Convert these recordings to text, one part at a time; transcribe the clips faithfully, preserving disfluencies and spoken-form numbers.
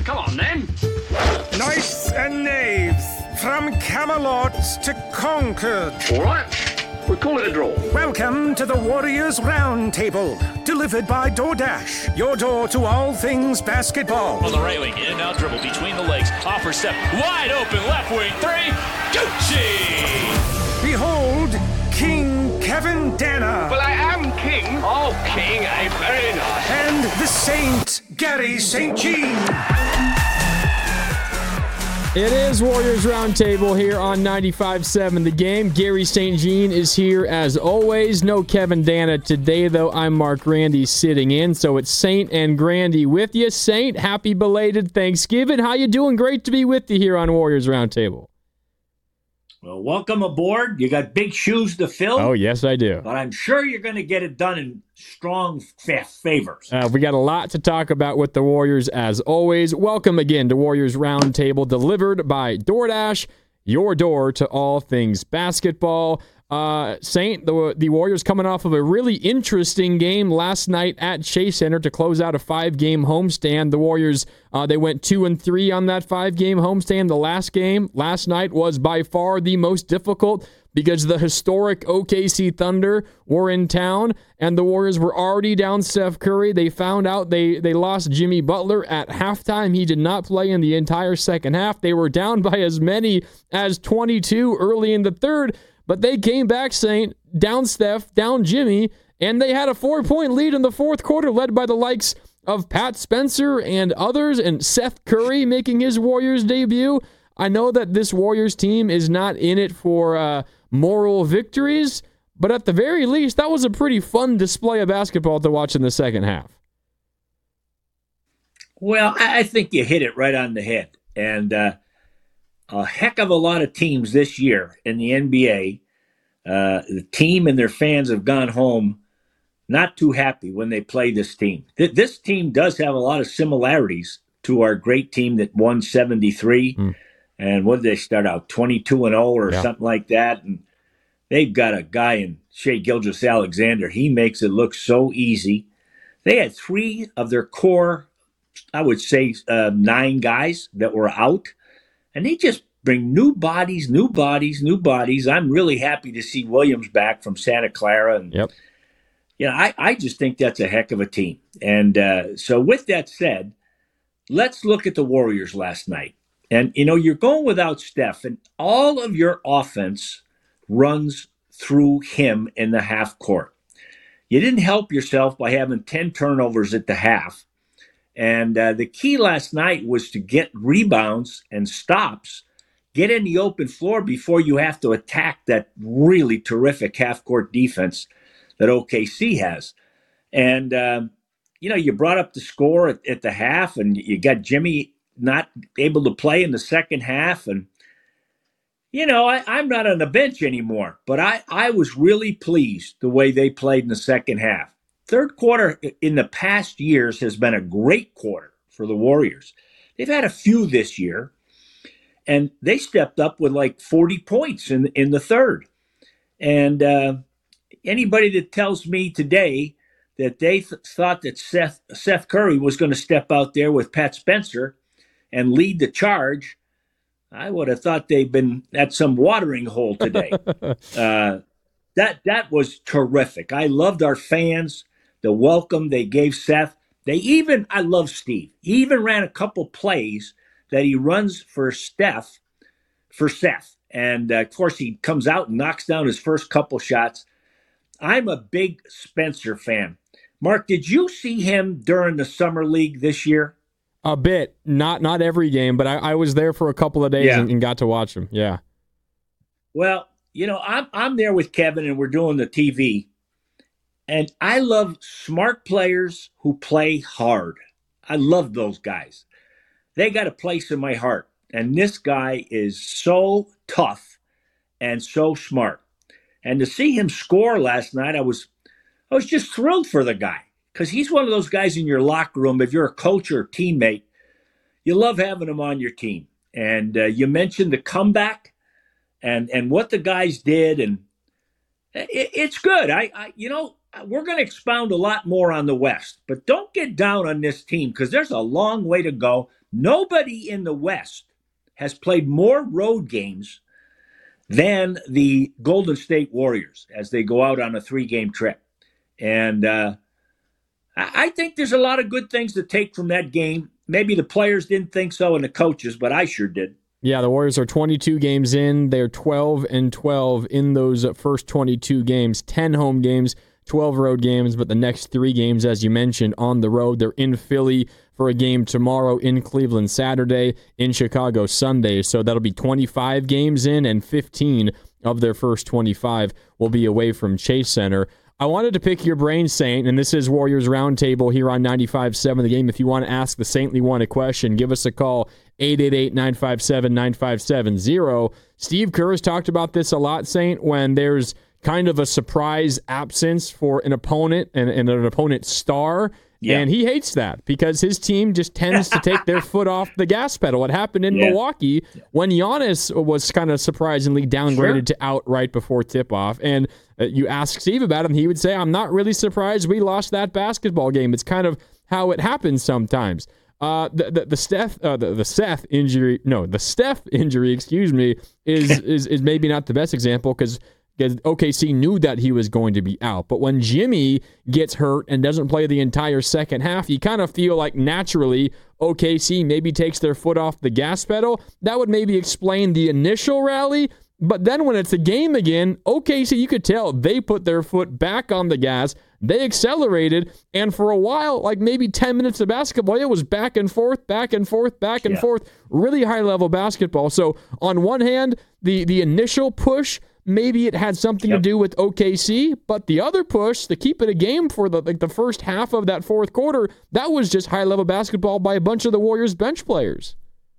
Come on, then. Knights and knaves, from Camelot to Concord. All right. We'll call it a draw. Welcome to the Warriors Round Table, delivered by DoorDash, your door to all things basketball. On the right wing, in and out dribble between the legs, offer step, wide open left wing three, Gucci! Behold, King Kevin Danner. Well, I am king. Oh, king, eh? Very nice. And the Saint, Gary Saint Jean. It is Warriors Roundtable here on ninety-five point seven The Game. Gary Saint Jean is here as always. No Kevin Danna today, though. I'm Mark Grandy sitting in, so it's Saint and Grandy with you. Saint, happy belated Thanksgiving. How you doing? Great to be with you here on Warriors Roundtable. Well, welcome aboard. You got big shoes to fill. Oh, yes, I do. But I'm sure you're going to get it done in strong fa- favors. Uh, we got a lot to talk about with the Warriors, as always. Welcome again to Warriors Roundtable, delivered by DoorDash, your door to all things basketball. Uh, Saint, the, the Warriors coming off of a really interesting game last night at Chase Center to close out a five-game homestand. The Warriors, uh, they went two and three on that five-game homestand. The last game last night was by far the most difficult because the historic O K C Thunder were in town, and the Warriors were already down Steph Curry. They found out they, they lost Jimmy Butler at halftime. He did not play in the entire second half. They were down by as many as twenty-two early in the third, but they came back, Saint, down Steph, down Jimmy, and they had a four-point lead in the fourth quarter, led by the likes of Pat Spencer and others, and Seth Curry making his Warriors debut. I know that this Warriors team is not in it for uh, moral victories, but at the very least, that was a pretty fun display of basketball to watch in the second half. Well, I think you hit it right on the head. And uh, a heck of a lot of teams this year in the N B A, uh, the team and their fans have gone home not too happy when they play this team. Th- this team does have a lot of similarities to our great team that won seventy-three. Mm. And what did they start out, twenty-two and oh or yeah. something like that? And they've got a guy in Shai Gilgeous-Alexander. He makes it look so easy. They had three of their core, I would say, uh, nine guys that were out. And they just bring new bodies, new bodies, new bodies. I'm really happy to see Williams back from Santa Clara. And, yep. you know, I, I just think that's a heck of a team. And uh, so with that said, let's look at the Warriors last night. And, you know, you're going without Steph, and all of your offense runs through him in the half court. You didn't help yourself by having ten turnovers at the half. And uh, the key last night was to get rebounds and stops, get in the open floor before you have to attack that really terrific half-court defense that O K C has. And, uh, you know, you brought up the score at, at the half, and you got Jimmy not able to play in the second half. And, you know, I, I'm not on the bench anymore, but I, I was really pleased the way they played in the second half. Third quarter in the past years has been a great quarter for the Warriors. They've had a few this year, and they stepped up with like forty points in, in the third. And uh, anybody that tells me today that they th- thought that Seth, Seth Curry was going to step out there with Pat Spencer and lead the charge, I would have thought they'd been at some watering hole today. uh, that that was terrific. I loved our fans, the welcome they gave Seth. They even, I love Steve. He even ran a couple plays that he runs for Steph, for Seth. And, uh, of course, he comes out and knocks down his first couple shots. I'm a big Spencer fan. Mark, did you see him during the Summer League this year? A bit, not not every game, but I, I was there for a couple of days yeah. and, and got to watch him. Yeah. Well, you know, I'm I'm there with Kevin, and we're doing the T V, and I love smart players who play hard. I love those guys. They got a place in my heart, and this guy is so tough and so smart. And to see him score last night, I was I was just thrilled for the guy. Because he's one of those guys in your locker room, if you're a coach or a teammate, you love having him on your team. And uh, you mentioned the comeback and and what the guys did, and it, it's good. I, I you know, we're going to expound a lot more on the West, but don't get down on this team because there's a long way to go. Nobody in the West has played more road games than the Golden State Warriors as they go out on a three-game trip. And uh, I think there's a lot of good things to take from that game. Maybe the players didn't think so and the coaches, but I sure did. Yeah, the Warriors are twenty-two games in. They're twelve and twelve in those first twenty-two games, ten home games, twelve road games, but the next three games, as you mentioned, on the road. They're in Philly for a game tomorrow, in Cleveland Saturday, in Chicago Sunday. So that'll be twenty-five games in, and fifteen of their first twenty-five will be away from Chase Center. I wanted to pick your brain, Saint, and this is Warriors Roundtable here on ninety-five point seven The Game. If you want to ask the Saintly One a question, give us a call, eight eight eight, nine five seven, nine five seven zero. Steve Kerr has talked about this a lot, Saint, when there's kind of a surprise absence for an opponent and, and an opponent's star. Yeah. And he hates that because his team just tends to take their foot off the gas pedal. It happened in yeah. Milwaukee when Giannis was kind of surprisingly downgraded sure. to out right before tip-off. And uh, you ask Steve about it, and he would say, I'm not really surprised we lost that basketball game. It's kind of how it happens sometimes. Uh, the, the the Steph uh, the, the Seth injury, no, the Steph injury, excuse me, is is is maybe not the best example because O K C knew that he was going to be out. But when Jimmy gets hurt and doesn't play the entire second half, you kind of feel like naturally O K C maybe takes their foot off the gas pedal. That would maybe explain the initial rally. But then when it's a game again, O K C, you could tell they put their foot back on the gas. They accelerated, and for a while, like maybe ten minutes of basketball, it was back and forth, back and forth, back and yeah. forth, really high-level basketball. So on one hand, the, the initial push, maybe it had something yep. to do with O K C, but the other push, to keep it a game for the like the first half of that fourth quarter, that was just high-level basketball by a bunch of the Warriors bench players.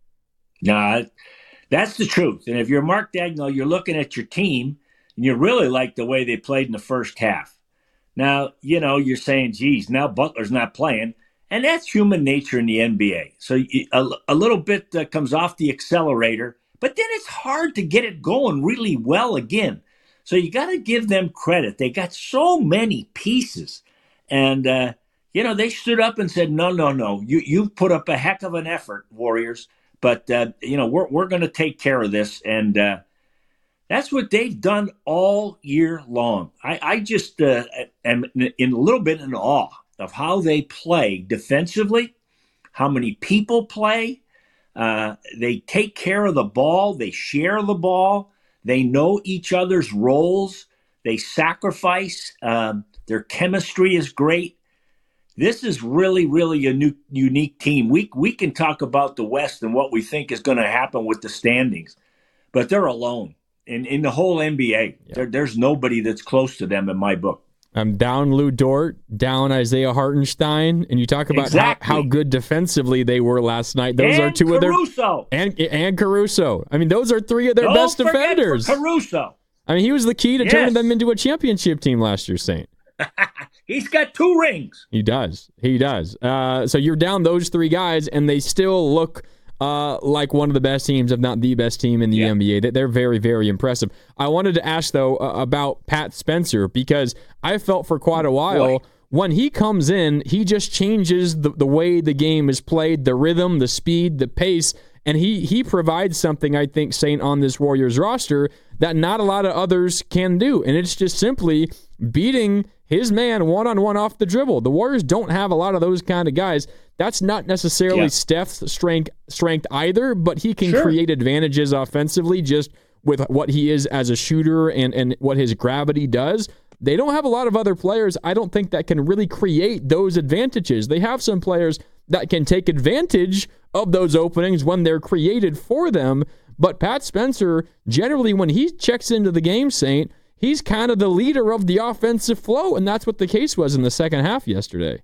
Nah, that's the truth. And if you're Mark Daigneault, you're looking at your team, and you really like the way they played in the first half. Now, you know, you're saying, geez, now Butler's not playing. And that's human nature in the N B A. So a, a little bit uh, comes off the accelerator, but then it's hard to get it going really well again. So you got to give them credit. They got so many pieces. And, uh, you know, they stood up and said, no, no, no, you, you've put up a heck of an effort, Warriors. But, uh, you know, we're, we're going to take care of this. And, uh, that's what they've done all year long. I, I just uh, am in a little bit in awe of how they play defensively, how many people play. Uh, they take care of the ball. They share the ball. They know each other's roles. They sacrifice. Um, their chemistry is great. This is really, really a new, unique team. We, we can talk about the West and what we think is going to happen with the standings, but they're alone. In, in the whole N B A, yeah. there, there's nobody that's close to them in my book. I'm down Lou Dort, down Isaiah Hartenstein, and you talk about exactly. how, how good defensively they were last night. Those and are two Caruso. of their and and Caruso. I mean, those are three of their Don't best forget defenders. Caruso. I mean, he was the key to yes. turning them into a championship team last year, Saint. He's got two rings. He does. He does. Uh, so you're down those three guys, and they still look Uh, like one of the best teams, if not the best team in the yeah. N B A. They're very, very impressive. I wanted to ask, though, uh, about Pat Spencer, because I felt for quite a while Boy. when he comes in, he just changes the, the way the game is played, the rhythm, the speed, the pace, and he, he provides something, I think, Saint, on this Warriors roster that not a lot of others can do, and it's just simply beating his man one-on-one off the dribble. The Warriors don't have a lot of those kind of guys. That's not necessarily yeah. Steph's strength strength either, but he can sure. create advantages offensively just with what he is as a shooter and, and what his gravity does. They don't have a lot of other players, I don't think, that can really create those advantages. They have some players that can take advantage of those openings when they're created for them, but Pat Spencer, generally when he checks into the game, Saint, he's kind of the leader of the offensive flow, and that's what the case was in the second half yesterday.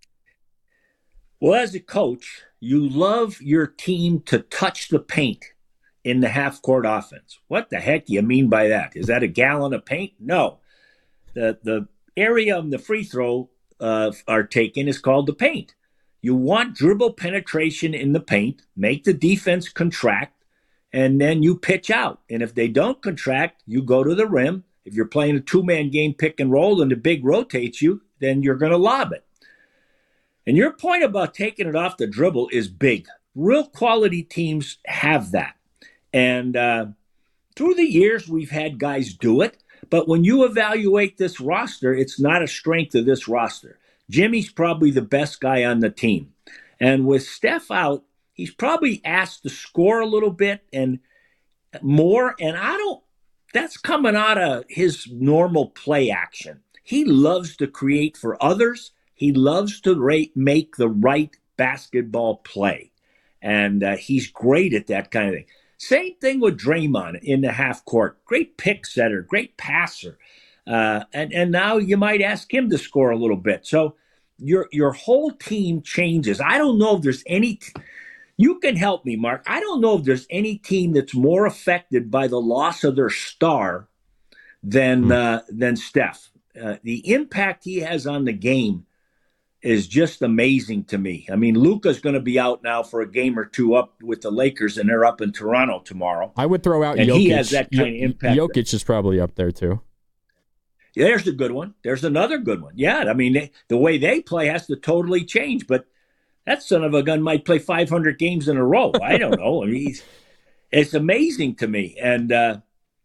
Well, as a coach, you love your team to touch the paint in the half-court offense. What the heck do you mean by that? Is that a gallon of paint? No. The the area of the free throw uh, are taken is called the paint. You want dribble penetration in the paint, make the defense contract, and then you pitch out. And if they don't contract, you go to the rim. If you're playing a two-man game pick and roll and the big rotates you, then you're going to lob it. And your point about taking it off the dribble is big. real quality teams have that. And uh, through the years, we've had guys do it. But when you evaluate this roster, it's not a strength of this roster. Jimmy's probably the best guy on the team. And with Steph out, he's probably asked to score a little bit and more. And I don't, that's coming out of his normal play action. He loves to create for others. He loves to rate, make the right basketball play. And uh, he's great at that kind of thing. Same thing with Draymond in the half court. Great pick setter, great passer. Uh, and, and now you might ask him to score a little bit. So your your whole team changes. I don't know if there's any t- – you can help me, Mark. I don't know if there's any team that's more affected by the loss of their star than, uh, than Steph. Uh, the impact he has on the game is just amazing to me. I mean, Luka's going to be out now for a game or two up with the Lakers, and they're up in Toronto tomorrow. I would throw out and Jokic. He has that kind of impact. Jokic is probably up there too. Yeah, there's a good one. There's another good one. Yeah, I mean, they, the way they play has to totally change, but that son of a gun might play five hundred games in a row. I don't know. I mean, he's, it's amazing to me. And, uh,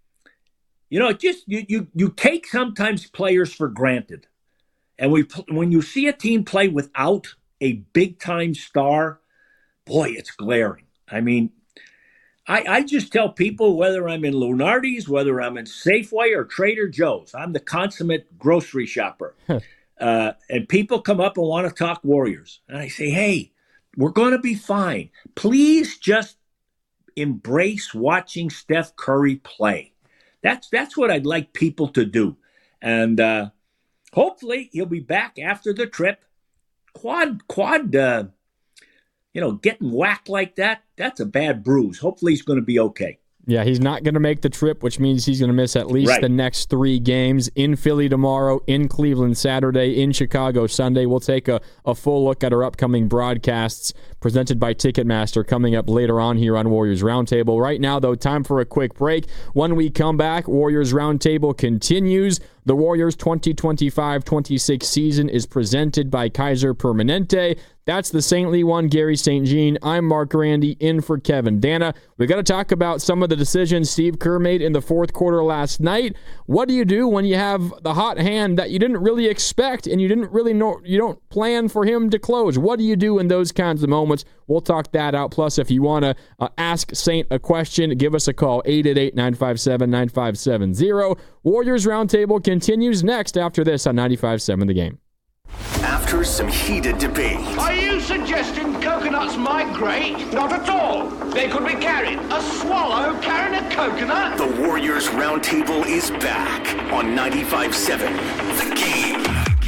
you know, it just you, you, you take sometimes players for granted. And we, when you see a team play without a big-time star, boy, it's glaring. I mean, I, I just tell people, whether I'm in Lunardi's, whether I'm in Safeway or Trader Joe's, I'm the consummate grocery shopper. uh, and people come up and want to talk Warriors. And I say, hey, we're going to be fine. Please just embrace watching Steph Curry play. That's, that's what I'd like people to do. And, uh, hopefully, he'll be back after the trip. Quad, quad, uh, you know, getting whacked like that, that's a bad bruise. Hopefully, he's going to be okay. Yeah, he's not going to make the trip, which means he's going to miss at least right. the next three games. In Philly tomorrow, in Cleveland Saturday, in Chicago Sunday. We'll take a, a full look at our upcoming broadcasts presented by Ticketmaster coming up later on here on Warriors Roundtable. Right now, though, time for a quick break. When we come back, Warriors Roundtable continues. The Warriors twenty twenty-five twenty-six season is presented by Kaiser Permanente. That's the Saintly one, Gary Saint Jean. I'm Mark Randy, in for Kevin Dana. We've got to talk about some of the decisions Steve Kerr made in the fourth quarter last night. What do you do when you have the hot hand that you didn't really expect and you didn't really know, you don't plan for him to close? What do you do in those kinds of moments? We'll talk that out. Plus, if you want to uh, ask Saint a question, give us a call, eight eight eight, nine five seven, nine five seven zero. Warriors Roundtable continues next after this on ninety-five point seven The Game. After some heated debate. Are you suggesting coconuts migrate? Not at all. They could be carried. A swallow carrying a coconut? The Warriors Roundtable is back on ninety-five point seven The Game.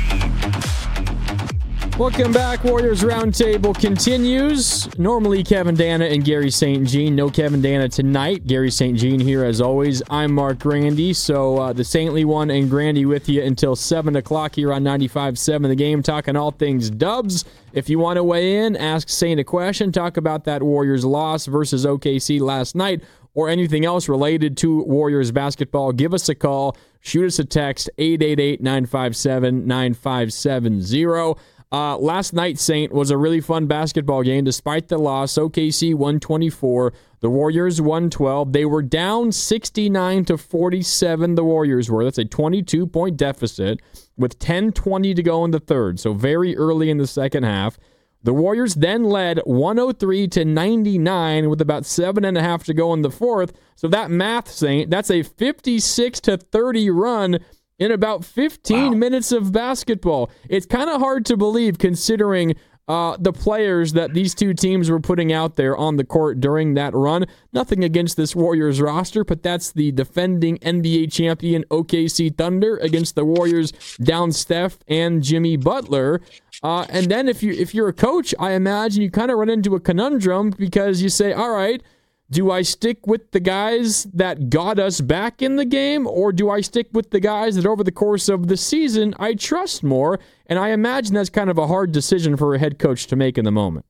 Welcome back. Warriors Roundtable continues. Normally Kevin Dana and Gary Saint Jean. No Kevin Dana tonight. Gary Saint Jean here as always. I'm Mark Grandy. So uh, the Saintly one and Grandy with you until seven o'clock here on ninety-five point seven The Game, talking all things Dubs. If you want to weigh in, ask Saint a question, talk about that Warriors loss versus O K C last night, or anything else related to Warriors basketball, give us a call. Shoot us a text, eight eight eight, nine five seven, nine five seven zero. Uh, last night, Saint, was a really fun basketball game. Despite the loss, O K C one twenty-four, the Warriors one twelve. They were down sixty-nine to forty-seven, the Warriors were. That's a twenty-two point deficit with ten twenty to go in the third, so very early in the second half. The Warriors then led one oh three to ninety-nine with about seven and a half to go in the fourth. So that math, Saint, that's a fifty-six to thirty run in about fifteen wow. minutes of basketball. It's kind of hard to believe considering uh, the players that these two teams were putting out there on the court during that run. Nothing against this Warriors roster, but that's the defending N B A champion O K C Thunder against the Warriors down Steph and Jimmy Butler. Uh, and then if, you, if you're a coach, I imagine you kind of run into a conundrum because you say, all right, do I stick with the guys that got us back in the game, or do I stick with the guys that over the course of the season I trust more? And I imagine that's kind of a hard decision for a head coach to make in the moment.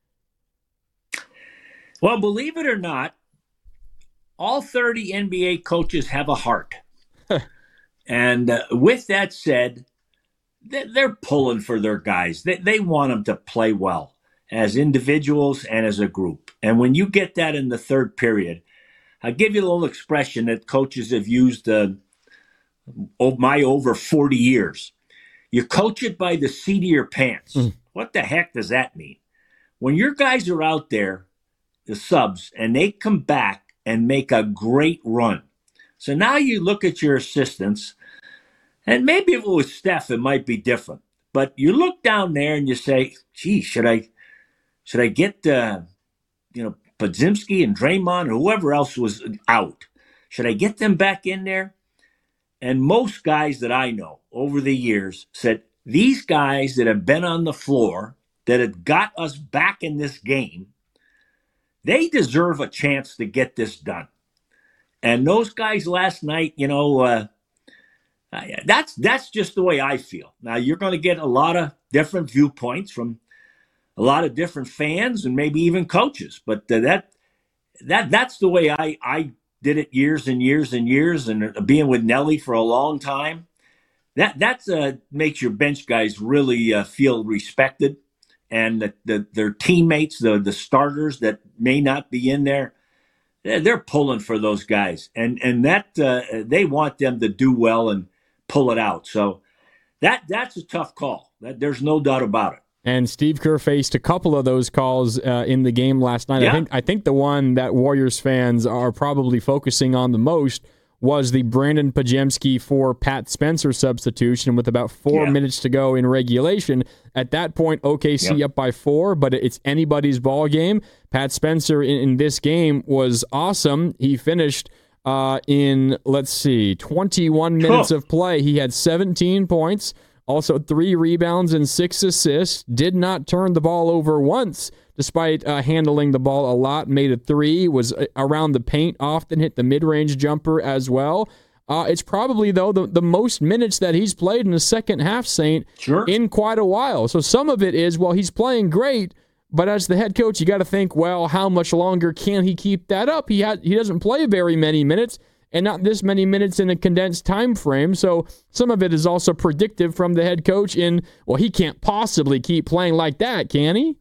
Well, believe it or not, all thirty N B A coaches have a heart. And uh, with that said, they're pulling for their guys. They, they want them to play well. as individuals and as a group. And when you get that in the third period, I'll give you a little expression that coaches have used uh, oh, my over forty years. You coach it by the seat of your pants. Mm. What the heck does that mean? When your guys are out there, the subs, and they come back and make a great run. So now you look at your assistants, and maybe if it was Steph, it might be different. But you look down there and you say, gee, should I should I get, uh, you know, Podziemski and Draymond or whoever else was out? Should I get them back in there? And most guys that I know over the years said, these guys that have been on the floor, that have got us back in this game, they deserve a chance to get this done. And those guys last night, you know, uh, that's that's just the way I feel. Now, you're going to get a lot of different viewpoints from a lot of different fans and maybe even coaches. But uh, that that that's the way I, I did it years and years and years, and being with Nelly for a long time. That that's uh, makes your bench guys really uh, feel respected. And the, the, their teammates, the, the starters that may not be in there, they're pulling for those guys. And and that uh, they want them to do well and pull it out. So that that's a tough call. That, there's no doubt about it. And Steve Kerr faced a couple of those calls uh, in the game last night. Yeah. I think I think the one that Warriors fans are probably focusing on the most was the Brandon Podziemski for Pat Spencer substitution with about four yeah. minutes to go in regulation. At that point, O K C yep. up by four, but it's anybody's ball game. Pat Spencer in, in this game was awesome. He finished uh, in, let's see, twenty-one minutes oh. of play. He had seventeen points, also three rebounds and six assists, did not turn the ball over once, despite uh, handling the ball a lot, made a three, was around the paint, often hit the mid-range jumper as well. Uh, it's probably, though, the, the most minutes that he's played in the second half, Saint, sure. in quite a while. So some of it is, well, he's playing great, but as the head coach, you got to think, well, how much longer can he keep that up? He had, he doesn't play very many minutes, and not this many minutes in a condensed time frame. So some of it is also predictive from the head coach in, well, he can't possibly keep playing like that, can he?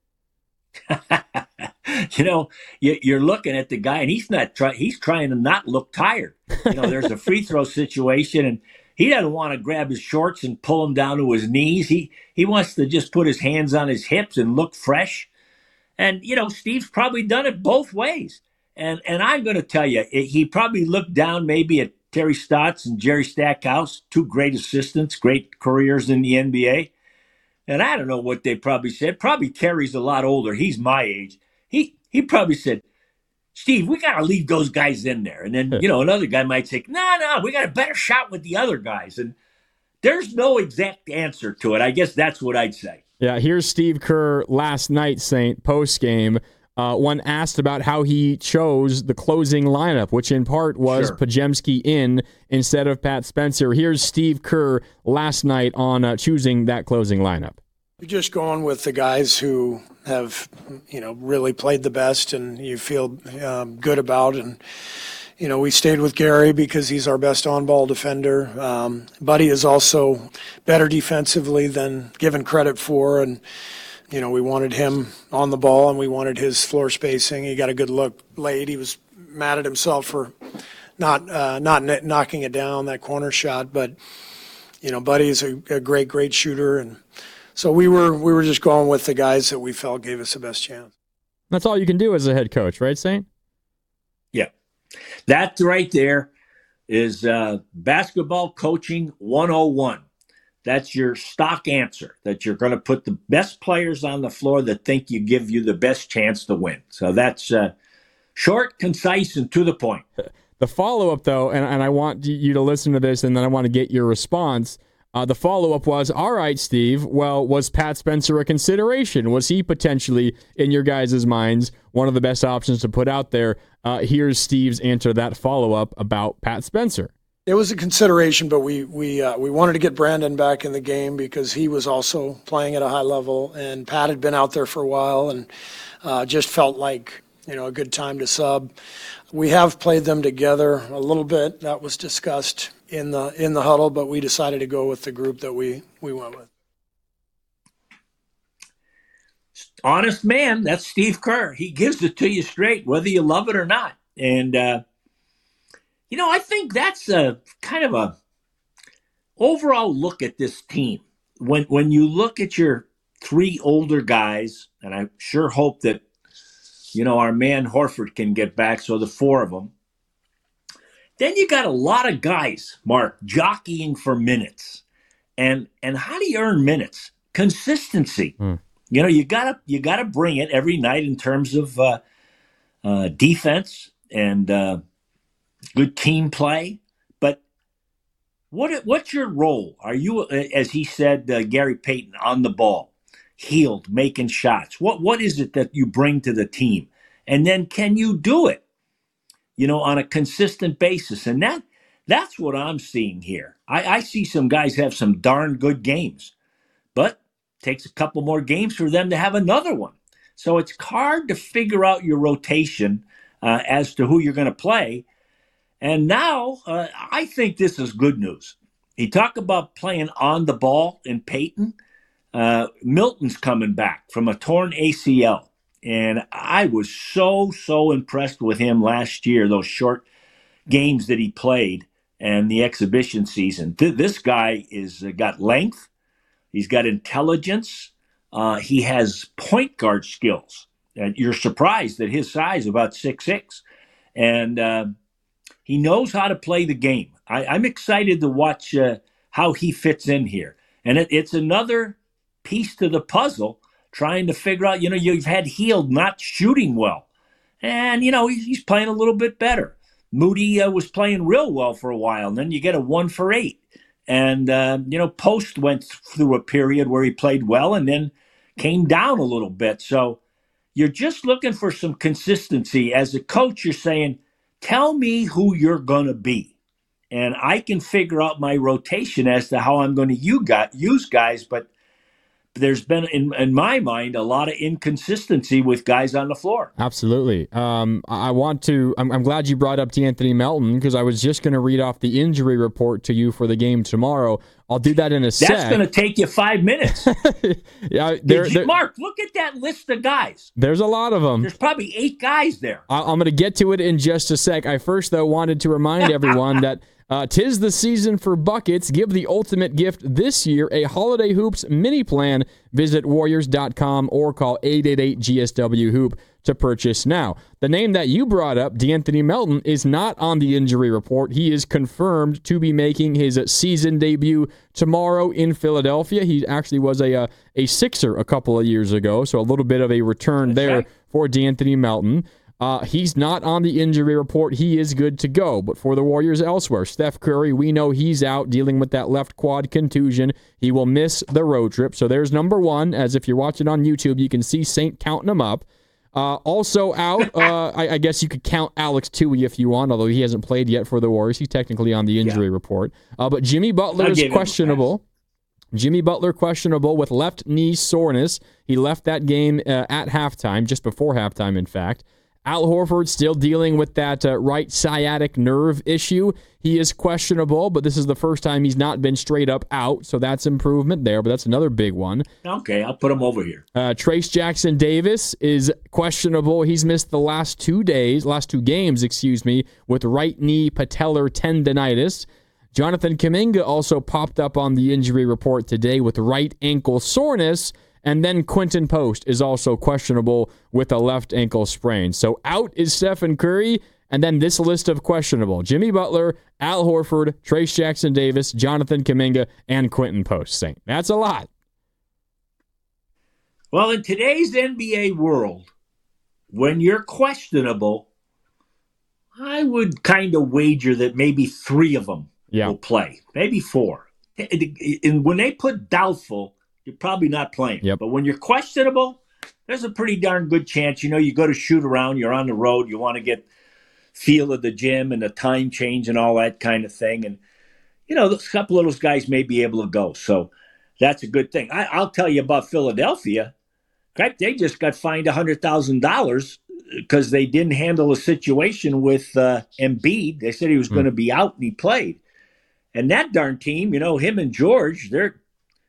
You know, you're looking at the guy, and he's not trying. He's trying to not look tired. You know, there's a free throw situation, and he doesn't want to grab his shorts and pull them down to his knees. He he wants to just put his hands on his hips and look fresh. And you know, Steve's probably done it both ways. And and I'm going to tell you, he probably looked down maybe at Terry Stotts and Jerry Stackhouse, two great assistants, great careers in the N B A. And I don't know what they probably said. Probably Terry's a lot older. He's my age. He he probably said, Steve, we got to leave those guys in there. And then, you know, another guy might say, no, no, we got a better shot with the other guys. And there's no exact answer to it. I guess that's what I'd say. Yeah, here's Steve Kerr last night, Saint, post-game. Uh, when asked about how he chose the closing lineup, which in part was sure. Podziemski in instead of Pat Spencer. Here's Steve Kerr last night on uh, choosing that closing lineup. You're just going with the guys who have, you know, really played the best and you feel um, good about. And, you know, we stayed with Gary because he's our best on-ball defender. Um, Buddy is also better defensively than given credit for, and you know, we wanted him on the ball and we wanted his floor spacing. He got a good look late. He was mad at himself for not uh, not knocking it down, that corner shot. But, you know, Buddy is a, a great, great shooter. And so we were we were just going with the guys that we felt gave us the best chance. That's all you can do as a head coach, right, Saint? Yeah. That right there is uh, basketball coaching one oh one. That's your stock answer, that you're going to put the best players on the floor that think you give you the best chance to win. So that's uh, short, concise, and to the point. The follow-up, though, and, and I want you to listen to this, and then I want to get your response. Uh, the follow-up was, all right, Steve, well, was Pat Spencer a consideration? Was he potentially, in your guys' minds, one of the best options to put out there? Uh, here's Steve's answer to that follow-up about Pat Spencer. It was a consideration, but we we uh, we wanted to get Brandon back in the game because he was also playing at a high level, and Pat had been out there for a while, and uh, just felt like, you know, a good time to sub. We have played them together a little bit. That was discussed in the in the huddle, but we decided to go with the group that we we went with. honest man, that's Steve Kerr. He gives it to you straight, whether you love it or not. And, uh, you know, I think that's a kind of a overall look at this team. When when you look at your three older guys, and I sure hope that, you know, our man Horford can get back, so the four of them. Then you got a lot of guys, Mark, jockeying for minutes. And and how do you earn minutes? Consistency. Mm. You know, you gotta you gotta bring it every night in terms of uh, uh, defense and uh, good team play. But what what's your role? Are you, as he said, uh, Gary Payton, on the ball, healed, making shots? What what is it that you bring to the team? And then can you do it, you know, on a consistent basis? And that that's what I'm seeing here. I, I see some guys have some darn good games, but it takes a couple more games for them to have another one. So it's hard to figure out your rotation uh, as to who you're going to play. And now uh, I think this is good news. You talk about playing on the ball in Peyton. Uh, Milton's coming back from a torn A C L. And I was so, so impressed with him last year, those short games that he played and the exhibition season. Th- this guy is uh, got length. He's got intelligence. Uh, he has point guard skills. And you're surprised at his size, about six six. And uh, he knows how to play the game. I, I'm excited to watch uh, how he fits in here. And it, it's another piece to the puzzle, trying to figure out, you know, you've had Hield not shooting well. And, you know, he's, he's playing a little bit better. Moody uh, was playing real well for a while, and then you get a one for eight. And, uh, you know, Post went through a period where he played well and then came down a little bit. So you're just looking for some consistency. As a coach, you're saying, tell me who you're going to be. And I can figure out my rotation as to how I'm going to use guys, but there's been, in, in my mind, a lot of inconsistency with guys on the floor. Absolutely. Um, I want to, I'm, I'm glad you brought up D'Anthony Melton, because I was just going to read off the injury report to you for the game tomorrow. I'll do that in a sec. That's going to take you five minutes. yeah, there, you, there, Mark, look at that list of guys. There's a lot of them. There's probably eight guys there. I, I'm going to get to it in just a sec. I first, though, wanted to remind everyone that Uh, 'tis the season for buckets. Give the ultimate gift this year, a Holiday Hoops mini plan. Visit Warriors dot com or call eight eight eight G S W Hoop to purchase now. The name that you brought up, D'Anthony Melton, is not on the injury report. He is confirmed to be making his season debut tomorrow in Philadelphia. He actually was a a, a Sixer a couple of years ago, so a little bit of a return That's there right. for D'Anthony Melton. Uh, he's not on the injury report. He is good to go. But for the Warriors elsewhere, Steph Curry, we know he's out dealing with that left quad contusion. He will miss the road trip. So there's number one. As if you're watching on YouTube, you can see Saint counting them up. Uh, also out, uh, I, I guess you could count Alex Tui if you want, although he hasn't played yet for the Warriors. He's technically on the injury yeah. report. Uh, but Jimmy Butler is questionable. Jimmy Butler questionable with left knee soreness. He left that game uh, at halftime, just before halftime, in fact. Al Horford still dealing with that uh, right sciatic nerve issue. He is questionable, but this is the first time he's not been straight up out, so that's improvement there, but that's another big one. Okay, I'll put him over here. Uh, Trace Jackson Davis is questionable. He's missed the last two days, last two games, excuse me, with right knee patellar tendonitis. Jonathan Kuminga also popped up on the injury report today with right ankle soreness. And then Quentin Post is also questionable with a left ankle sprain. So out is Stephen Curry, and then this list of questionable: Jimmy Butler, Al Horford, Trace Jackson Davis, Jonathan Kuminga, and Quentin Post. Saint. That's a lot. Well, in today's N B A world, when you're questionable, I would kind of wager that maybe three of them yeah. will play, maybe four. And when they put doubtful, you're probably not playing. Yep. But when you're questionable, there's a pretty darn good chance. You know, you go to shoot around, you're on the road, you want to get feel of the gym and the time change and all that kind of thing. And, you know, a couple of those guys may be able to go. So that's a good thing. I, I'll tell you about Philadelphia. They just got fined one hundred thousand dollars because they didn't handle a situation with uh, Embiid. They said he was mm. going to be out, and he played. And that darn team, you know, him and George, they're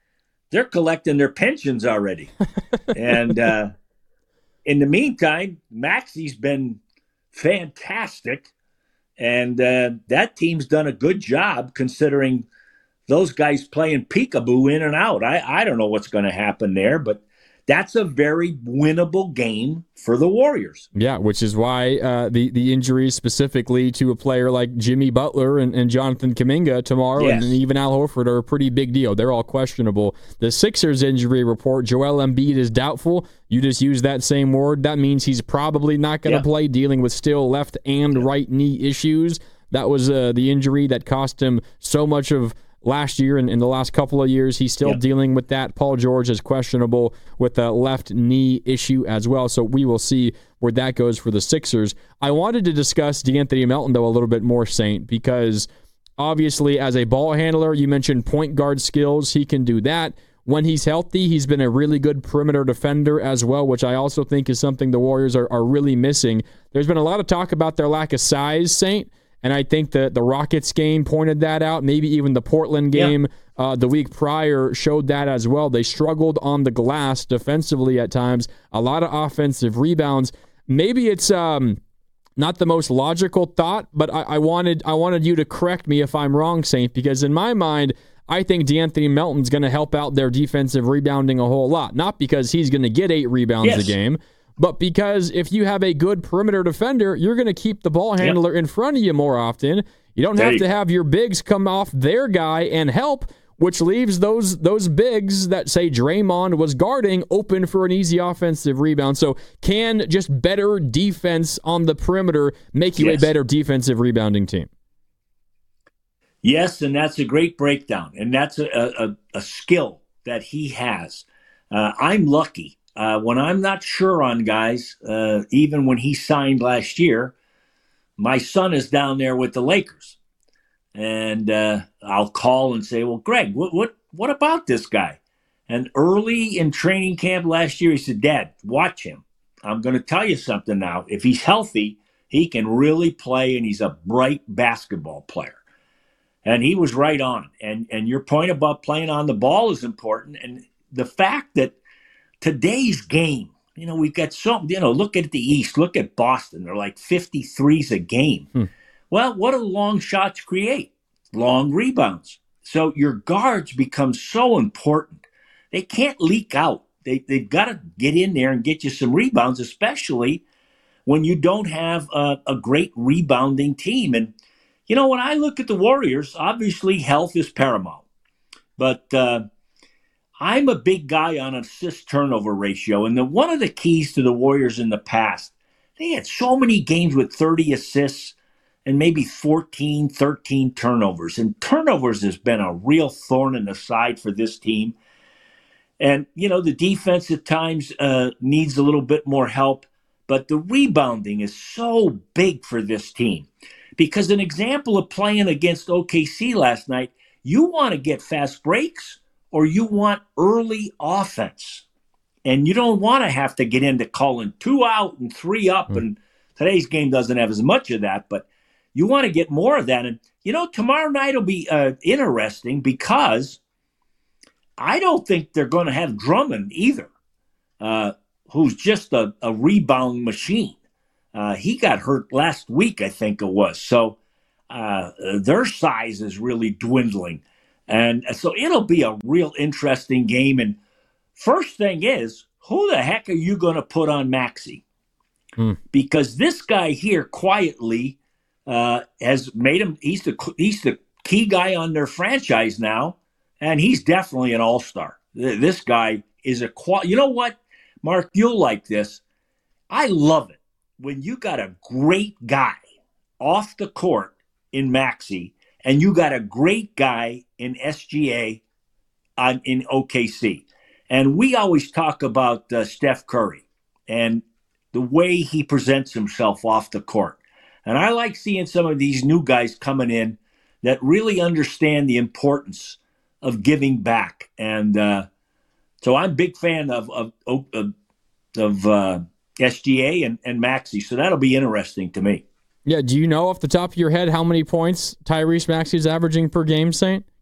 they're collecting their pensions already. and uh, in the meantime, Maxey's been fantastic. And uh, that team's done a good job considering those guys playing peekaboo in and out. I, I don't know what's going to happen there, but that's a very winnable game for the Warriors. Yeah, which is why uh, the, the injuries specifically to a player like Jimmy Butler and, and Jonathan Kuminga tomorrow Yes. and even Al Horford are a pretty big deal. They're all questionable. The Sixers injury report, Joel Embiid is doubtful. You just use that same word. That means he's probably not going to Yeah. play, dealing with still left and Yeah. right knee issues. That was uh, the injury that cost him so much of last year and in the last couple of years. He's still Yeah. dealing with that. Paul George is questionable with a left knee issue as well. So we will see where that goes for the Sixers. I wanted to discuss DeAnthony Melton, though, a little bit more, Saint, because obviously as a ball handler, you mentioned point guard skills. He can do that. When he's healthy, he's been a really good perimeter defender as well, which I also think is something the Warriors are, are really missing. There's been a lot of talk about their lack of size, Saint, and I think that the Rockets game pointed that out. Maybe even the Portland game yeah. uh, the week prior showed that as well. They struggled on the glass defensively at times. A lot of offensive rebounds. Maybe it's um, not the most logical thought, but I, I wanted I wanted you to correct me if I'm wrong, Saint, because in my mind, I think DeAnthony Melton's going to help out their defensive rebounding a whole lot. Not because he's going to get eight rebounds yes. a game, but because if you have a good perimeter defender, you're going to keep the ball handler yep. in front of you more often. You don't there have you to have your bigs come off their guy and help, which leaves those those bigs that, say, Draymond was guarding open for an easy offensive rebound. So can just better defense on the perimeter make you yes. a better defensive rebounding team? Yes, and that's a great breakdown, and that's a, a, a skill that he has. Uh, I'm lucky. Uh, when I'm not sure on guys, uh, even when he signed last year, my son is down there with the Lakers. And uh, I'll call and say, well, Greg, what, what what about this guy? And early in training camp last year, he said, Dad, watch him. I'm going to tell you something now. If he's healthy, he can really play, and he's a bright basketball player. And he was right on. And, and your point about playing on the ball is important. And the fact that today's game, you know, we've got so, you know, look at the East, look at Boston. They're like fifty-threes a game. Hmm. Well, what do long shots create? Long rebounds. So your guards become so important. They can't leak out. They, they've got to get in there and get you some rebounds, especially when you don't have a, a great rebounding team. And, you know, when I look at the Warriors, obviously health is paramount. But, uh, I'm a big guy on assist turnover ratio, and the, one of the keys to the Warriors in the past, they had so many games with thirty assists and maybe fourteen, thirteen turnovers. And turnovers has been a real thorn in the side for this team. And, you know, the defense at times uh, needs a little bit more help, but the rebounding is so big for this team. Because an example of playing against O K C last night, you want to get fast breaks, or you want early offense. And you don't want to have to get into calling two out and three up. Mm. And today's game doesn't have as much of that, but you want to get more of that. And, you know, tomorrow night will be uh, interesting because I don't think they're going to have Drummond either, uh, who's just a, a rebound machine. Uh, he got hurt last week, I think it was. So uh, their size is really dwindling. And so it'll be a real interesting game. And first thing is, who the heck are you going to put on Maxey? Hmm. Because this guy here quietly uh, has made him, he's the, he's the key guy on their franchise now, and he's definitely an all-star. This guy is a, you know what, Mark, you'll like this. I love it when you got a great guy off the court in Maxey, and you got a great guy in S G A on, in O K C. And we always talk about uh, Steph Curry and the way he presents himself off the court. And I like seeing some of these new guys coming in that really understand the importance of giving back. And uh, so I'm a big fan of of, of, of uh, S G A and, and Maxey. So that'll be interesting to me. Yeah, do you know off the top of your head how many points Tyrese Maxey's averaging per game, Saint?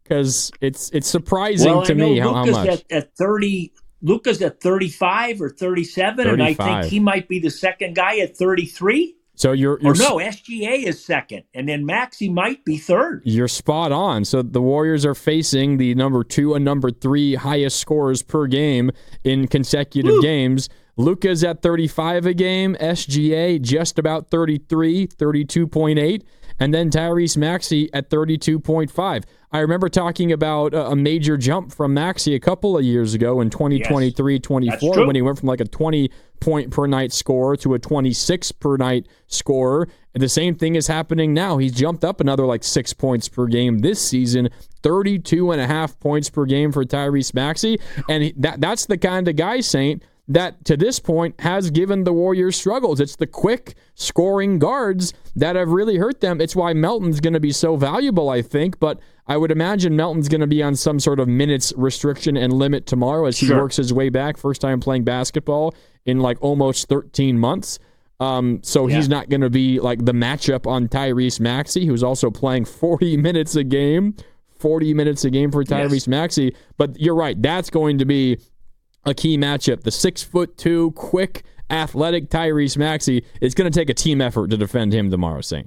Because it's it's surprising well, to I know me how, how Luka's much. At, at thirty, Luka's at thirty-five or thirty-seven, and I think he might be the second guy at thirty-three. So you're, you're or no, S G A is second, and then Maxey might be third. You're spot on. So the Warriors are facing the number two and number three highest scorers per game in consecutive Woo. games. Luka's at thirty-five a game, S G A just about thirty-three, thirty-two point eight, and then Tyrese Maxey at thirty-two point five. I remember talking about a major jump from Maxey a couple of years ago in twenty twenty-three twenty-four when he went from like a twenty point per night scorer to a twenty-six per night scorer. And the same thing is happening now. He's jumped up another like six points per game this season, thirty-two and a half points per game for Tyrese Maxey. And that that's the kind of guy, Saint, that to this point has given the Warriors struggles. It's the quick scoring guards that have really hurt them. It's why Melton's going to be so valuable, I think, but I would imagine Melton's going to be on some sort of minutes restriction and limit tomorrow as he sure. works his way back. First time playing basketball in like almost thirteen months. Um, so yeah. he's not going to be like the matchup on Tyrese Maxey, who's also playing forty minutes a game, forty minutes a game for Tyrese yes. Maxey. But you're right. That's going to be a key matchup. The six foot two, quick, athletic Tyrese Maxey. It's going to take a team effort to defend him tomorrow, Saint.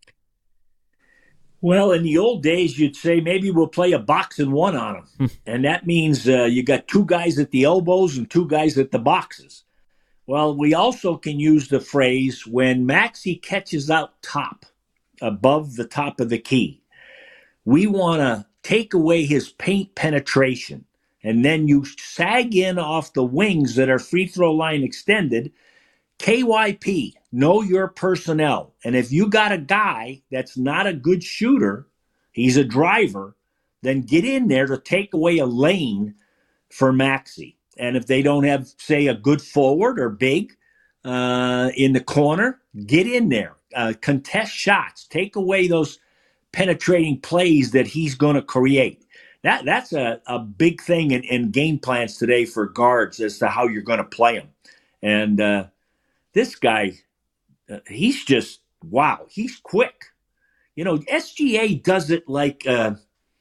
Well, in the old days, you'd say maybe we'll play a box and one on him. And that means uh, you got two guys at the elbows and two guys at the boxes. Well, we also can use the phrase when Maxey catches out top, above the top of the key. We want to take away his paint penetration. And then you sag in off the wings that are free throw line extended. K Y P, know your personnel. And if you got a guy that's not a good shooter, he's a driver, then get in there to take away a lane for Maxey. And if they don't have, say, a good forward or big uh, in the corner, get in there. Uh, contest shots. Take away those penetrating plays that he's going to create. That That's a, a big thing in, in game plans today for guards as to how you're going to play them. And uh, this guy, uh, he's just, wow, he's quick. You know, S G A does it like, uh,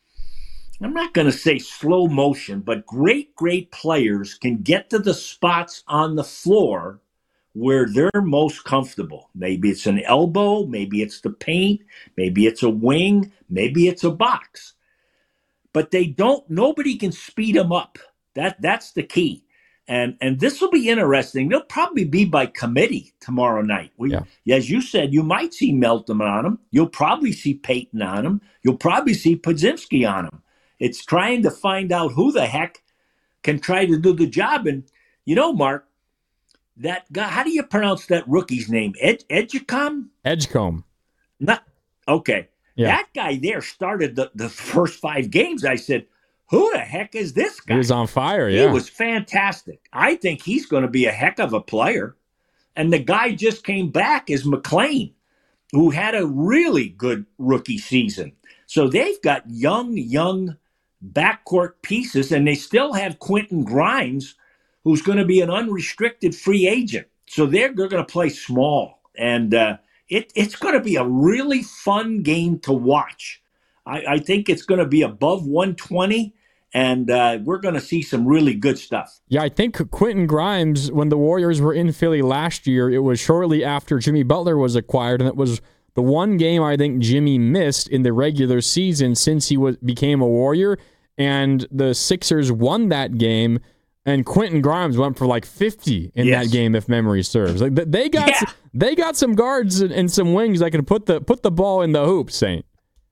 I'm not going to say slow motion, but great, great players can get to the spots on the floor where they're most comfortable. Maybe it's an elbow, maybe it's the paint, maybe it's a wing, maybe it's a box. But they don't, nobody can speed them up. That That's the key. And and this will be interesting. They'll probably be by committee tomorrow night. We, yeah. As you said, you might see Melton on him. You'll probably see Payton on him. You'll probably see Podziemski on him. It's trying to find out who the heck can try to do the job. And, you know, Mark, that guy, how do you pronounce that rookie's name? Ed, Edgecombe? Edgecombe. Not, okay. Yeah. That guy there started the, the first five games. I said, who the heck is this guy? He was on fire, yeah. He was fantastic. I think he's going to be a heck of a player. And the guy just came back is McLean, who had a really good rookie season. So they've got young, young backcourt pieces, and they still have Quentin Grimes, who's going to be an unrestricted free agent. So they're, they're going to play small. And uh, it, it's going to be a really fun game to watch. I, I think it's going to be above one twenty. And uh, we're going to see some really good stuff. Yeah, I think Quentin Grimes, when the Warriors were in Philly last year, it was shortly after Jimmy Butler was acquired, and it was the one game I think Jimmy missed in the regular season since he was became a Warrior, and the Sixers won that game, and Quentin Grimes went for like fifty in yes. that game, if memory serves. Like they got yeah. they got some guards and some wings that can put the put the ball in the hoop, Saint.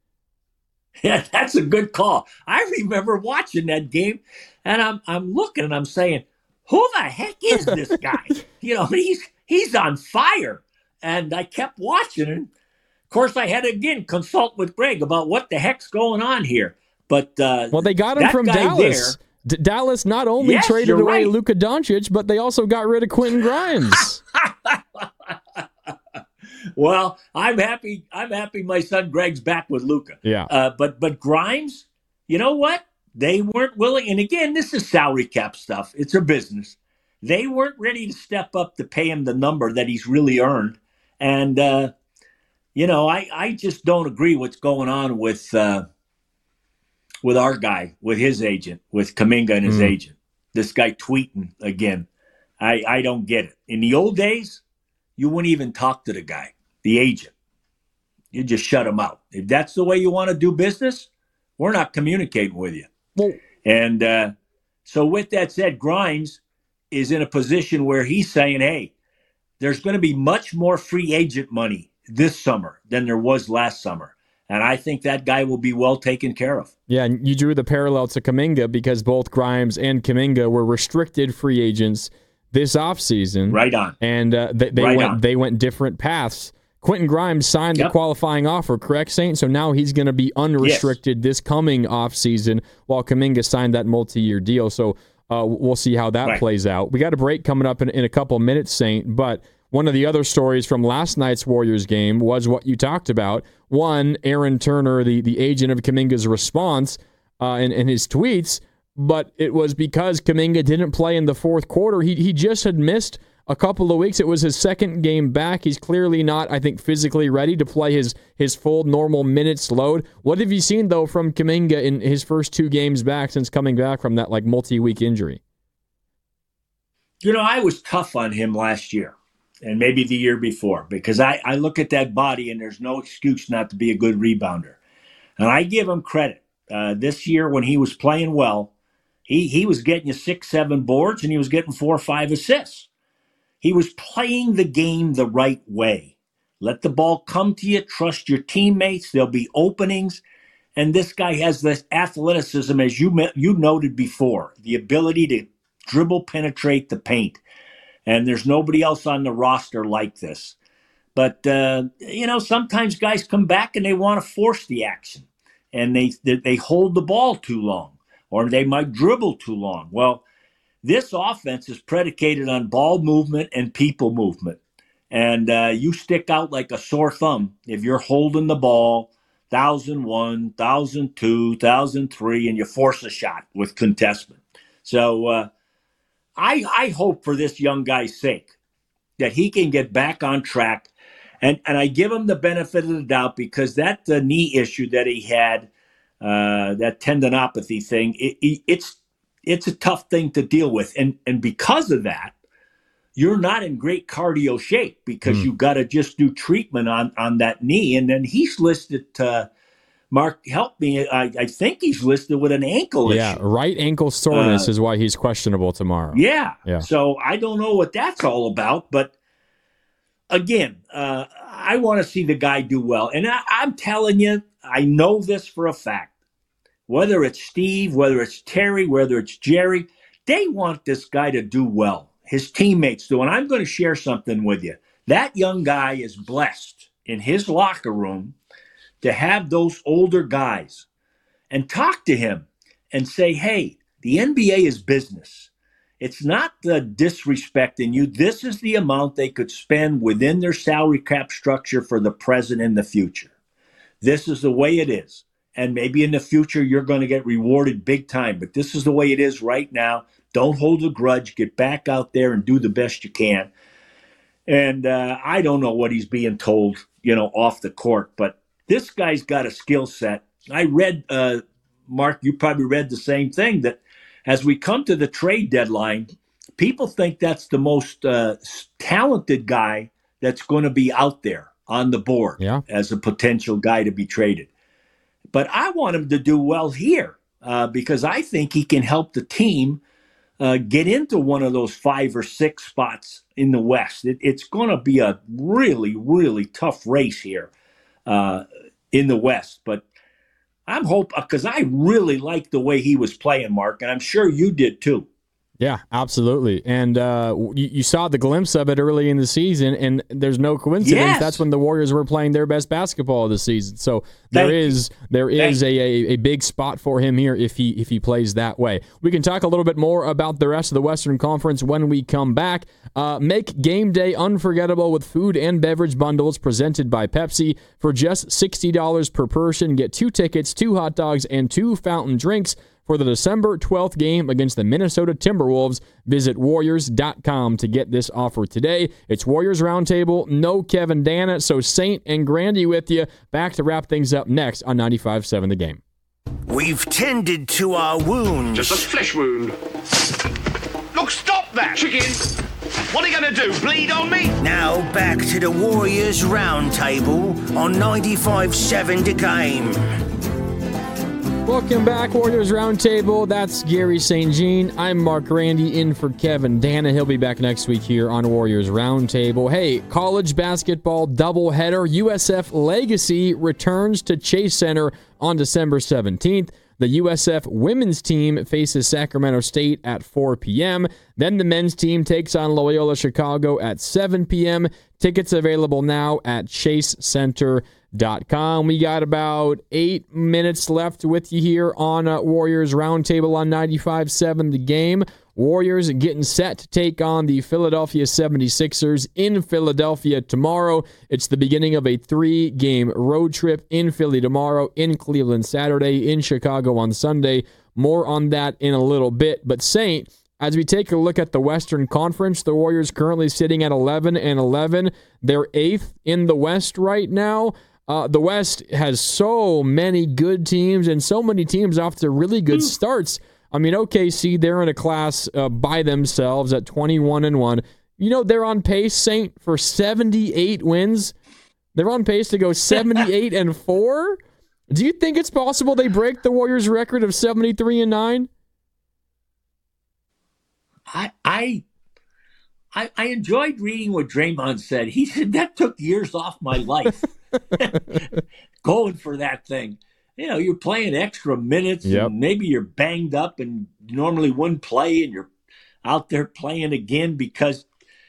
Yeah, that's a good call. I remember watching that game, and I'm I'm looking and I'm saying, who the heck is this guy? you know, he's he's on fire. And I kept watching, and of course I had to again consult with Greg about what the heck's going on here. But uh, well, they got him from Dallas. D- Dallas not only yes, traded away right. Luka Doncic, but they also got rid of Quentin Grimes. Well, I'm happy. I'm happy my son Greg's back with Luka. Yeah. Uh, but but Grimes, you know what? They weren't willing. And again, this is salary cap stuff. It's a business. They weren't ready to step up to pay him the number that he's really earned. And uh, you know, I I just don't agree what's going on with uh, with our guy, with his agent, with Kuminga and his Mm. agent. This guy tweeting again. I, I don't get it. In the old days, you wouldn't even talk to the guy, the agent. You just shut him out. If that's the way you want to do business, we're not communicating with you. Well, and uh, so with that said, Grimes is in a position where he's saying, hey, there's going to be much more free agent money this summer than there was last summer. And I think that guy will be well taken care of. Yeah, and you drew the parallel to Kuminga because both Grimes and Kuminga were restricted free agents this offseason. Right on. And uh, they, they right went on. they went different paths. Quentin Grimes signed Yep. the qualifying offer, correct, Saint? So now he's going to be unrestricted yes. this coming offseason, while Kuminga signed that multi-year deal. So uh, we'll see how that right. plays out. We got a break coming up in, in a couple minutes, Saint, but one of the other stories from last night's Warriors game was what you talked about. One, Aaron Turner, the, the agent of Kuminga's response uh, and, and his tweets, but it was because Kuminga didn't play in the fourth quarter. He he just had missed a couple of weeks. It was his second game back. He's clearly not, I think, physically ready to play his, his full normal minutes load. What have you seen, though, from Kuminga in his first two games back since coming back from that like multi-week injury? You know, I was tough on him last year. And maybe the year before, because I, I look at that body and there's no excuse not to be a good rebounder. And I give him credit. Uh, this year when he was playing well, he, he was getting you six, seven boards and he was getting four or five assists. He was playing the game the right way. Let the ball come to you. Trust your teammates. There'll be openings. And this guy has this athleticism, as you you noted before, the ability to dribble, penetrate the paint. And there's nobody else on the roster like this. But, uh, you know, sometimes guys come back and they want to force the action. And they, they they hold the ball too long. Or they might dribble too long. Well, this offense is predicated on ball movement and people movement. And uh, you stick out like a sore thumb if you're holding the ball, one thousand one, one thousand two, one thousand three, and you force a shot with contestment. So, uh, I, I hope for this young guy's sake that he can get back on track. And, and I give him the benefit of the doubt because that uh, knee issue that he had, uh, that tendinopathy thing, it, it, it's it's a tough thing to deal with. And, and because of that, you're not in great cardio shape because mm. you've got to just do treatment on, on that knee. And then he's listed uh, Mark, help me. I, I think he's listed with an ankle yeah, issue. Yeah, right ankle soreness uh, is why he's questionable tomorrow. Yeah. yeah. So I don't know what that's all about. But again, uh, I want to see the guy do well. And I, I'm telling you, I know this for a fact. Whether it's Steve, whether it's Terry, whether it's Jerry, they want this guy to do well. His teammates do. And I'm going to share something with you. That young guy is blessed in his locker room to have those older guys and talk to him and say, hey, the N B A is business. It's not the disrespecting you. This is the amount they could spend within their salary cap structure for the present and the future. This is the way it is. And maybe in the future, you're going to get rewarded big time. But this is the way it is right now. Don't hold a grudge. Get back out there and do the best you can. And uh, I don't know what he's being told, you know, off the court. But this guy's got a skill set. I read, uh, Mark, you probably read the same thing, that as we come to the trade deadline, people think that's the most uh, talented guy that's going to be out there on the board yeah. as a potential guy to be traded. But I want him to do well here uh, because I think he can help the team uh, get into one of those five or six spots in the West. It, it's going to be a really, really tough race here uh, in the West. But I'm hoping, because I really like the way he was playing, Mark, and I'm sure you did too. Yeah, absolutely. And uh, you, you saw the glimpse of it early in the season, and there's no coincidence. Yes. That's when the Warriors were playing their best basketball of the season. So there Thank is there is a, a, a big spot for him here if he if he plays that way. We can talk a little bit more about the rest of the Western Conference when we come back. Uh, make game day unforgettable with food and beverage bundles presented by Pepsi. For just sixty dollars per person, get two tickets, two hot dogs, and two fountain drinks for the December twelfth game against the Minnesota Timberwolves. Visit Warriors dot com to get this offer today. It's Warriors Roundtable, no Kevin Dana, so Saint and Grandy with you. Back to wrap things up next on ninety-five seven The Game. We've tended to our wounds. Just a flesh wound. Look, stop that! Chicken! What are you going to do, bleed on me? Now back to the Warriors Roundtable on ninety-five seven The Game. Welcome back, Warriors Roundtable. That's Gary Saint Jean. I'm Mark Randy in for Kevin Dana. He'll be back next week here on Warriors Roundtable. Hey, college basketball doubleheader. U S F Legacy returns to Chase Center on December seventeenth. The U S F women's team faces Sacramento State at four p.m. Then the men's team takes on Loyola Chicago at seven p.m. Tickets available now at chase center dot com. We got about eight minutes left with you here on uh, Warriors Roundtable on ninety-five seven The Game. Warriors getting set to take on the Philadelphia seventy-sixers in Philadelphia tomorrow. It's the beginning of a three-game road trip in Philly tomorrow, in Cleveland Saturday, in Chicago on Sunday. More on that in a little bit. But Saint, as we take a look at the Western Conference, the Warriors currently sitting at eleven and eleven. They're eighth in the West right now. Uh, the West has so many good teams and so many teams off to really good starts. I mean, O K C, they're in a class uh, by themselves at twenty-one and one. You know, they're on pace, Saint, for seventy-eight wins. They're on pace to go seventy-eight and four. Do you think it's possible they break the Warriors' record of seventy-three and nine? I, I, I, I enjoyed reading what Draymond said. He said, that took years off my life. Going for that thing. You know, you're playing extra minutes, yep. and maybe you're banged up and normally wouldn't play, and you're out there playing again because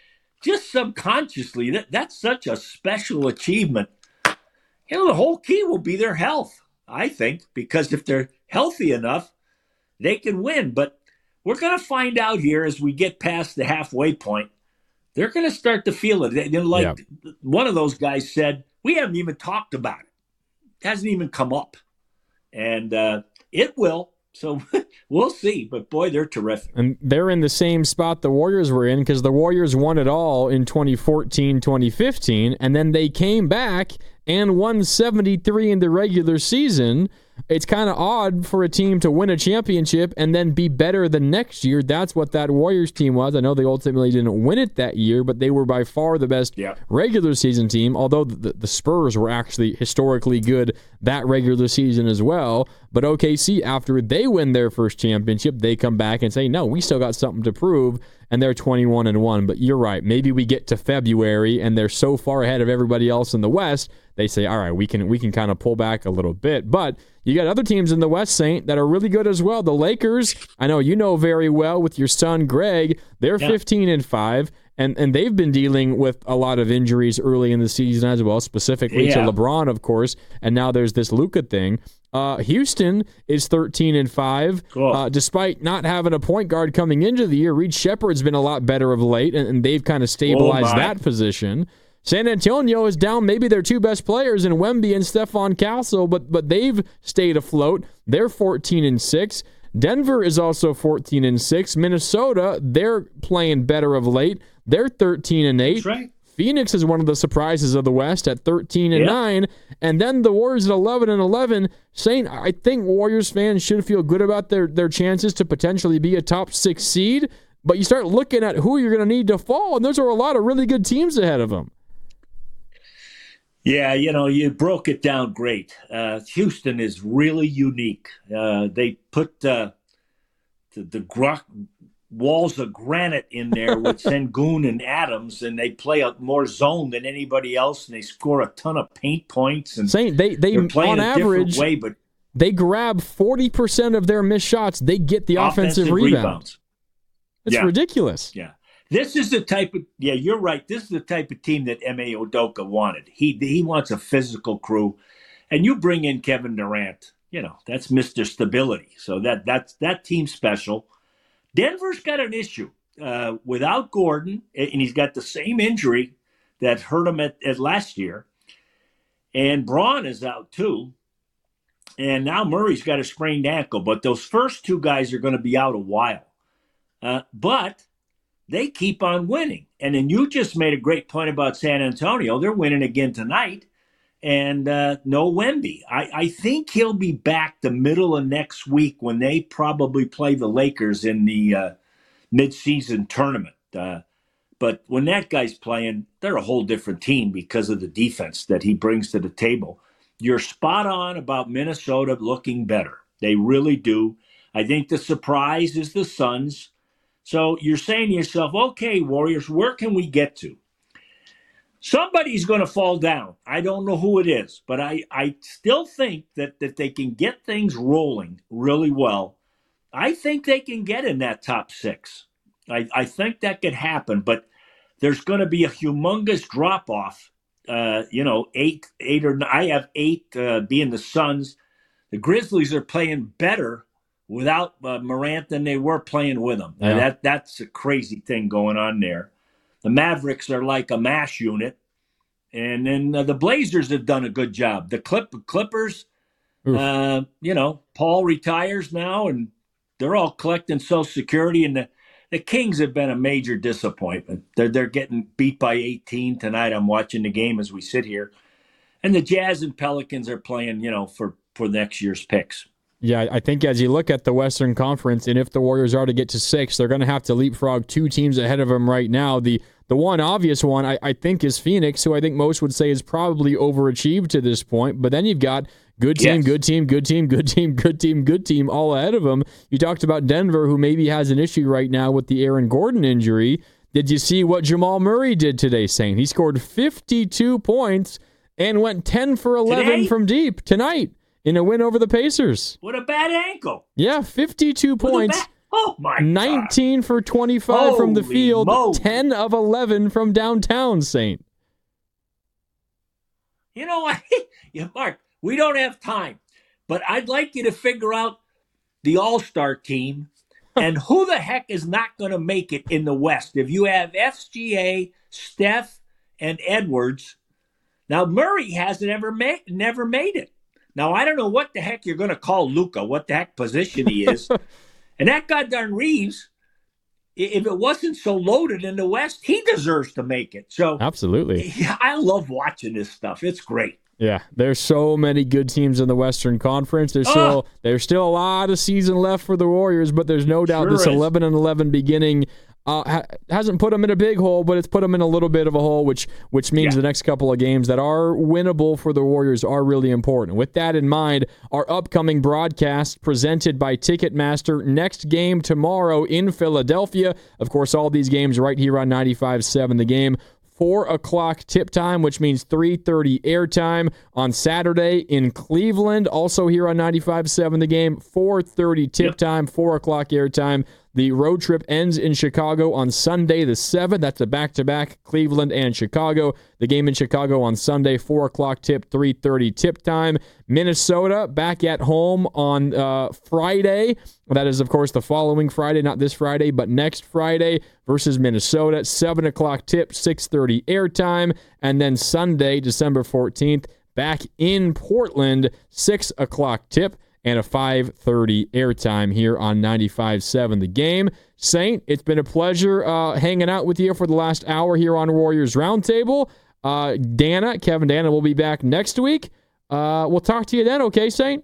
just subconsciously, that, that's such a special achievement. You know, the whole key will be their health, I think, because if they're healthy enough, they can win. But we're going to find out here as we get past the halfway point. They're going to start to feel it. They, like yep. one of those guys said, we haven't even talked about it. It hasn't even come up. And uh, it will. So we'll see. But, boy, they're terrific. And they're in the same spot the Warriors were in because the Warriors won it all in twenty fourteen, twenty fifteen, and then they came back and won seventy-three in the regular season. It's kind of odd for a team to win a championship and then be better the next year. That's what that Warriors team was. I know they ultimately didn't win it that year, but they were by far the best yeah. regular season team, although the, the Spurs were actually historically good that regular season as well. But O K C, after they win their first championship, they come back and say, no, we still got something to prove, and they're twenty-one and one. But you're right. Maybe we get to February, and they're so far ahead of everybody else in the West, they say, all right, we can we can kind of pull back a little bit. But you got other teams in the West, Saint, that are really good as well. The Lakers, I know you know very well with your son Greg, they're yeah. fifteen and five, and, and they've been dealing with a lot of injuries early in the season as well, specifically yeah. to LeBron, of course, and now there's this Luka thing. Uh, Houston is thirteen and five, cool. uh, despite not having a point guard coming into the year. Reed Shepherd's been a lot better of late, and, and they've kind of stabilized oh that position. San Antonio is down maybe their two best players in Wemby and Stephon Castle, but but they've stayed afloat. They're fourteen and six. Denver is also fourteen and six. Minnesota, they're playing better of late. They're thirteen and eight. That's right. Phoenix is one of the surprises of the West at thirteen and nine, and then the Warriors at eleven and eleven. Saying, I think Warriors fans should feel good about their their chances to potentially be a top six seed. But you start looking at who you're going to need to fall, and those are a lot of really good teams ahead of them. Yeah, you know, you broke it down great. Uh, Houston is really unique. Uh, they put uh, the, the gro- walls of granite in there with Sengun and Adams, and they play a more zone than anybody else, and they score a ton of paint points. And Saying they, they on a average, way, but they grab forty percent of their missed shots. They get the offensive, offensive rebounds. rebounds. It's yeah. ridiculous. Yeah. This is the type of, yeah, you're right. This is the type of team that M A. Udoka wanted. He he wants a physical crew. And you bring in Kevin Durant, you know, that's Mister Stability. So that that's that team's special. Denver's got an issue. Uh, without Gordon, and he's got the same injury that hurt him at, at last year. And Braun is out too. And now Murray's got a sprained ankle. But those first two guys are going to be out a while. Uh, but they keep on winning. And then you just made a great point about San Antonio. They're winning again tonight. and uh, no Wemby. I, I think he'll be back the middle of next week when they probably play the Lakers in the uh, midseason tournament. Uh, but when that guy's playing, they're a whole different team because of the defense that he brings to the table. You're spot on about Minnesota looking better. They really do. I think the surprise is the Suns. So you're saying to yourself, okay, Warriors, where can we get to? Somebody's going to fall down. I don't know who it is, but I, I still think that, that they can get things rolling really well. I think they can get in that top six. I, I think that could happen, but there's going to be a humongous drop-off. Uh, you know, eight, eight or nine. I have eight uh, being the Suns. The Grizzlies are playing better without uh, Morant than they were playing with him. Yeah. Uh, that That's a crazy thing going on there. The Mavericks are like a mash unit. And then uh, the Blazers have done a good job. The Clip Clippers, uh, you know, Paul retires now, and they're all collecting Social Security. And the, the Kings have been a major disappointment. They're, they're getting beat by eighteen tonight. I'm watching the game as we sit here. And the Jazz and Pelicans are playing, you know, for, for next year's picks. Yeah, I think as you look at the Western Conference, and if the Warriors are to get to six, they're going to have to leapfrog two teams ahead of them right now. The the one obvious one, I, I think, is Phoenix, who I think most would say is probably overachieved to this point. But then you've got good team, yes. good team, good team, good team, good team, good team all ahead of them. You talked about Denver, who maybe has an issue right now with the Aaron Gordon injury. Did you see what Jamal Murray did today, Saint? He scored fifty-two points and went ten for eleven Today? from deep tonight in a win over the Pacers. With a bad ankle. Yeah, fifty-two With a points. bad- oh, my nineteen God. for twenty-five from the Holy field, moly. ten of eleven from downtown, Saint. You know what? Yeah, Mark, we don't have time, but I'd like you to figure out the All-Star team and who the heck is not going to make it in the West. If you have S G A, Steph, and Edwards, now Murray hasn't ever made, never made it. Now, I don't know what the heck you're going to call Luka, what the heck position he is. And that goddamn Reeves, if it wasn't so loaded in the West, he deserves to make it. So, Absolutely. yeah, I love watching this stuff. It's great. Yeah, there's so many good teams in the Western Conference. There's still Oh. there's still a lot of season left for the Warriors, but there's no doubt Sure this is. eleven and eleven beginning uh, ha- hasn't put them in a big hole, but it's put them in a little bit of a hole, which which means Yeah. the next couple of games that are winnable for the Warriors are really important. With that in mind, our upcoming broadcast presented by Ticketmaster. Next game tomorrow in Philadelphia. Of course, all these games right here on ninety-five point seven The Game. four o'clock tip time, which means three thirty airtime on Saturday in Cleveland. Also here on ninety-five point seven The Game, four thirty tip Yep. time, four o'clock airtime. The road trip ends in Chicago on Sunday the seventh. That's a back-to-back, Cleveland and Chicago. The game in Chicago on Sunday, four o'clock tip, three thirty tip time. Minnesota back at home on uh, Friday. That is, of course, the following Friday, not this Friday, but next Friday versus Minnesota. seven o'clock tip, six thirty airtime. And then Sunday, December fourteenth, back in Portland, six o'clock tip and a five thirty airtime here on ninety-five point seven The Game. Saint, it's been a pleasure uh, hanging out with you for the last hour here on Warriors Roundtable. Uh, Dana, Kevin Dana will be back next week. Uh, we'll talk to you then, okay, Saint?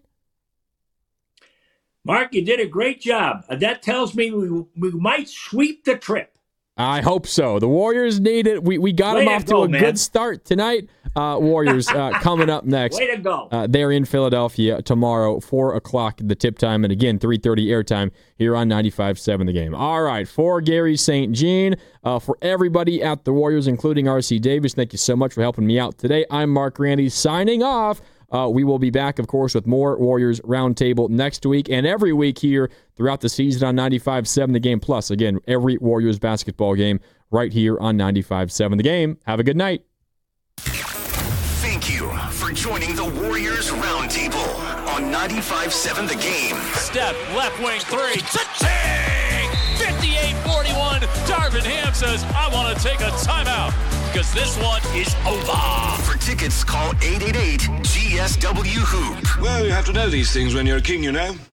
Mark, you did a great job. Uh, That tells me we, we might sweep the trip. I hope so. The Warriors need it. We we got Way them to off go, to a man. good start tonight. Uh, Warriors uh, coming up next. Way to go. Uh, they're in Philadelphia tomorrow, four o'clock the tip time, and again, three thirty airtime here on ninety-five point seven The Game. All right, for Gary Saint Jean, uh, for everybody at the Warriors, including R C Davis, thank you so much for helping me out today. I'm Mark Randy signing off. Uh, we will be back, of course, with more Warriors Roundtable next week and every week here throughout the season on ninety-five point seven The Game. Plus, again, every Warriors basketball game right here on ninety-five point seven The Game. Have a good night. Thank you for joining the Warriors Roundtable on ninety-five point seven The Game. Step, left wing three. Cha-ching! fifty-eight forty-one. Darvin Ham says, I want to take a timeout because this one is over. For tickets, call eight eight eight G S W Hoop. Well, you have to know these things when you're a king, you know.